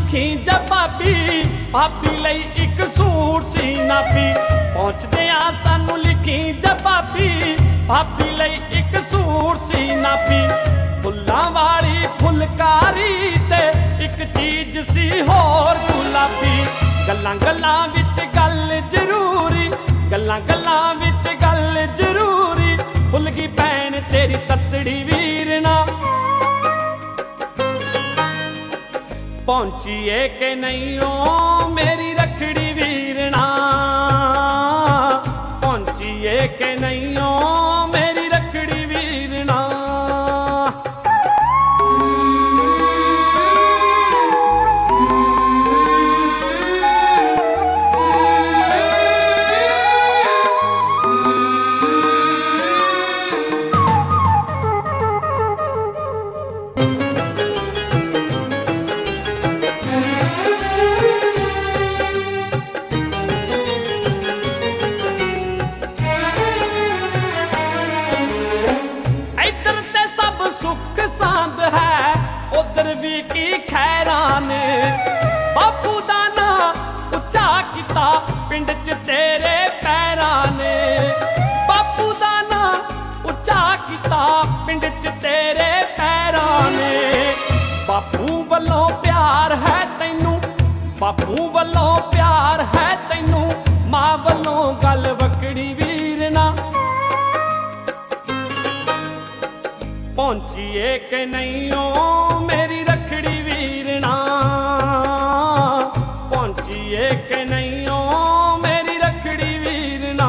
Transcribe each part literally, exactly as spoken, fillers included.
लिखी जा भाभी, भाभी लई एक सूट सी नापी। पहुंचदे आ सानू लिखी जा भाभी, भाभी लई एक सूट सी नापी। फुल्लां वाली फुलकारी ते एक चीज सी होर गुलाबी। गल्लां गल्लां विच गल जरूरी, गल्लां गल्लां विच गल जरूरी। भुल गई भैन तेरी ततड़ी वीरना। पहुंचिए के नहीं ओ मेरी रखड़ी वीरना, पहुंचिए के नहीं ओ मेरी रखड़ी वीरना। सुख सांद है उधर भी की खैरान। बापू दा ना उच्चा किता पिंड च तेरे पैरां ने। बापू दा ना उच्चा किता पिंड च तेरे पैरां ने। बापू वल्लों प्यार है तैनू, बापू वल्लों प्यार है तैनू। मां वल्लों गल वकड़ी वीरना। पहुंचिए के नहीं ओ मेरी रखड़ी वीरना, पहुंचिए के नहीं ओ मेरी रखड़ी वीरना।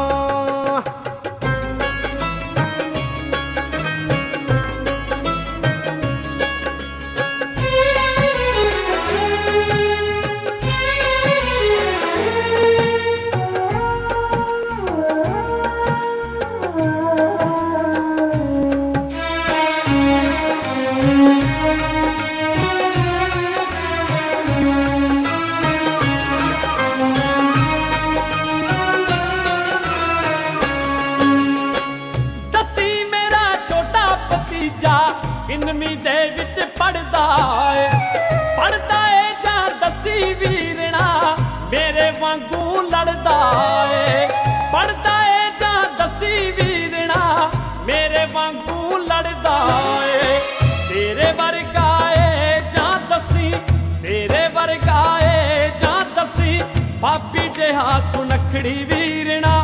इनमी दे विच पढ़दा है, पढ़दा है जा दसी वीरना मेरे वांगू लड़दा है। पढ़दा है जा दसी वीरना मेरे वांगू लड़दा है। तेरे वर्गा है जा दसी, तेरे वर्गा है जा दसी। भाभी जिहा सुनखड़ी वीरना।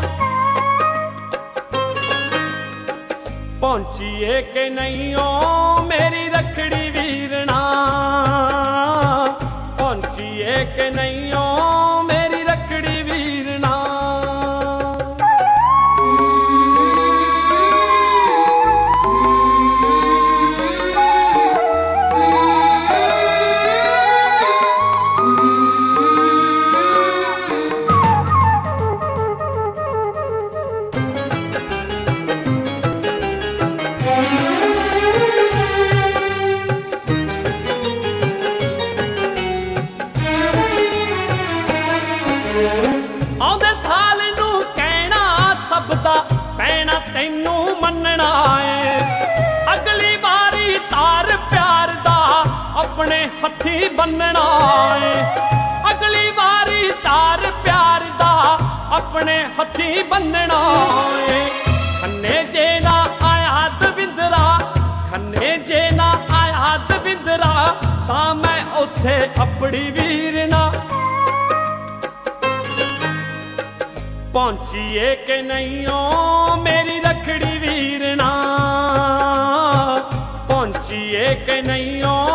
पहुंचिए के नहीं ओ मेरी रखड़ी वीरना, पहुंचिए के नहीं ओ मेरी रखड़ी वीरना। आउंदे साल नू कहना सबदा पैना तैनू मनना है। अगली बारी तार प्यार दा अपने हथी बनना है। अगली बारी तार प्यार दा अपने हथी बनना है। खन्ने जे ना आया दविंदरा, खन्ने जे ना आया दविंदरा। तां मैं उत्थे अपनी वीरना। पहुंचिए के नहीं ओ मेरी रखड़ी वीरना, पहुंचिए के नहीं ओ